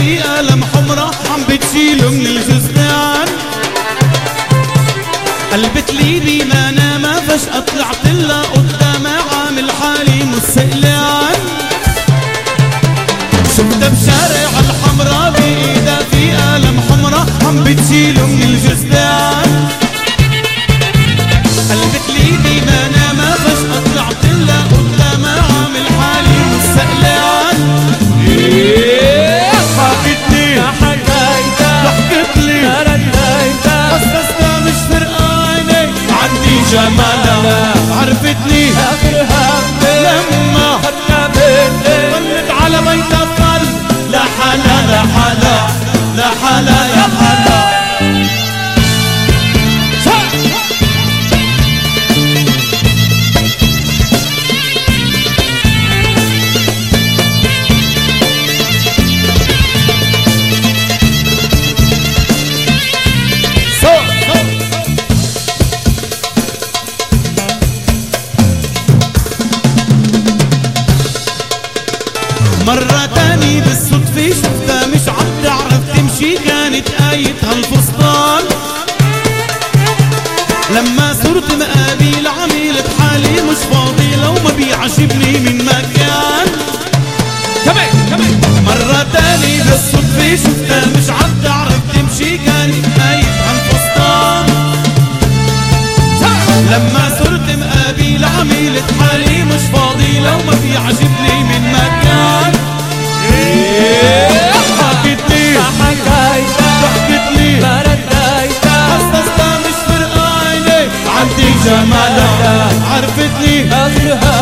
في قلم حمرة عم بتشيله من الجزدان. قلبت لي بما نام فجأة طلعت لها قدامها عامل حالي مستقلان. شفتها بشارع الحمرا بإيدها في قلم حمرة عم بتشيله من الجزدان. قلبت لي بما نام فجأة طلعت لها قدامها عامل حالي مستقلان. حكتلي ضحكتلي حسستها مش فرقانة عندي جمالها. عرفتني لما ضلت على بيتها فل لا حلا لا حلا لا حلا يا حلا. مرة تاني بالصدفة شفتها مش عم تعرف تمشي كانت آيتها الفستان. لما صرت مقابل عملت حالي مش فاضي لو ما بيعجبني من مكان. مرة تاني بالصدفة شفتها مش عم تعرف تمشي كانت آيتها الفستان. لما صرت مقابل عملت حالي مش فاضي لو ما بيعجبني من مكان. حكتلي ضحكتلي حسستها مش فرقانة عندي جمالها. عرفتني